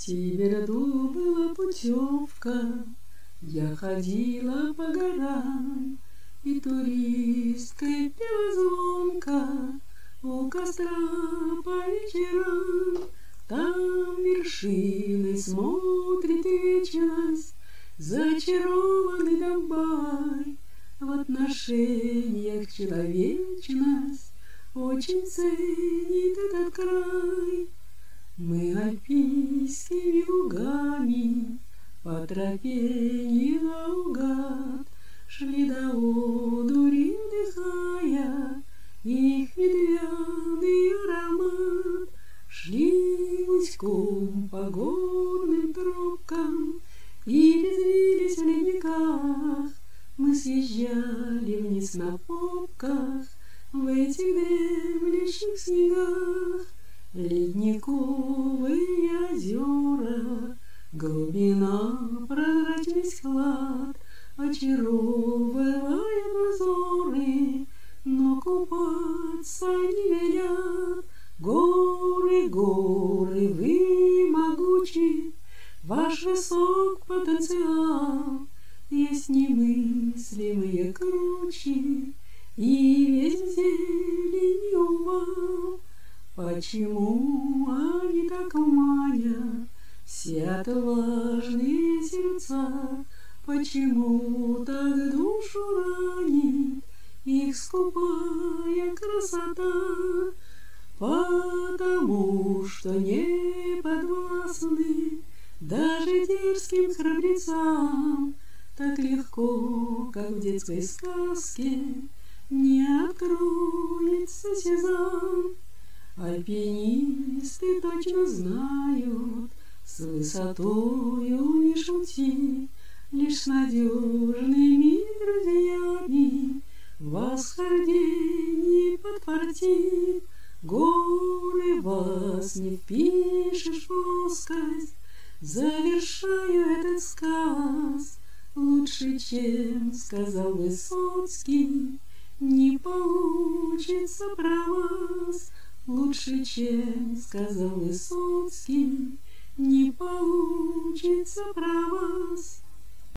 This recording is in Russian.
Тиберду была путевка, я ходила по горам, и туристкой пела звонко у костра по вечерам. Там вершины смотрит вечность, зачарованный Донбай. В отношениях человечность очень ценит этот край. Мы альпийскими лугами по тропе не наугад шли до одури, вдыхая их ветвяный аромат. Шли гуськом по горным тропкам и резвились в ледниках. Мы съезжали вниз на попках в этих дремлющих снегах. Ледниковые озера, глубина, прозрачный склад очаровывает взоры, но купаться не велят. Горы, горы, вы могучи, ваш высок потенциал, есть немыслимые кручи, и весь в зелени увал. Почему они так манят все отважные сердца? Почему так душу ранит их скупая красота? Потому что не подвластны даже дерзким храбрецам так легко, как в детской сказке, не откроется сезам. Альпинисты точно знают, с высотою не шути, лишь с надежными друзьями в восхождении подфартит. Горы вас не впишешь в плоскость, завершаю этот сказ лучше, чем сказал Высоцкий, не получится про вас. Лучше, чем сказал Высоцкий, не получится про вас.